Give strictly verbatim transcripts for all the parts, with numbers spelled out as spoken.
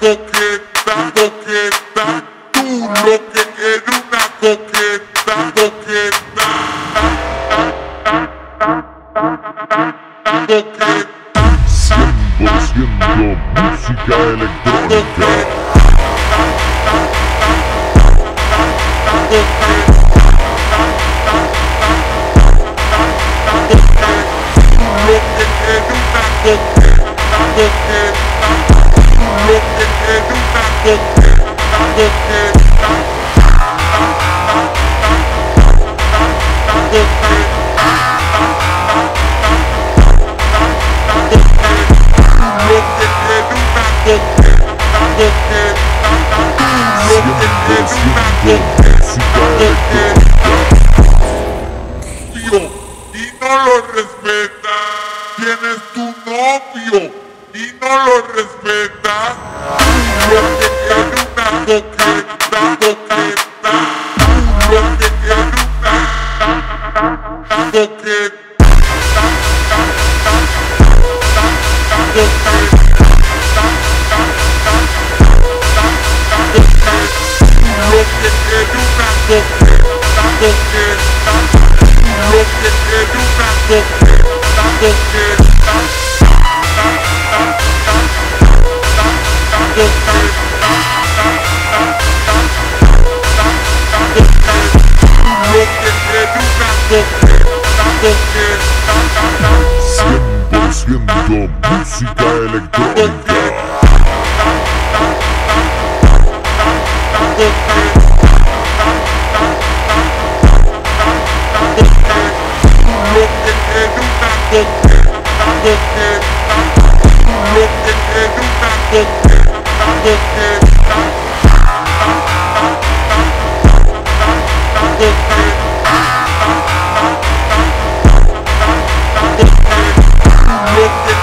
coqueta, coqueta, tú lo que eres una coqueta, coqueta, coqueta, cien por ciento música electrónica. Y no lo respeta, tienes tu novio y no lo respeta, lo que eres una coqueta, coqueta, lo que eres una coqueta, lo que eres una coqueta, coqueta, lo que eres una coqueta, coqueta, cien por ciento música electrónica.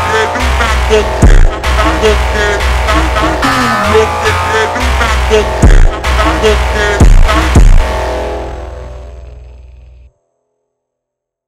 Coqueta,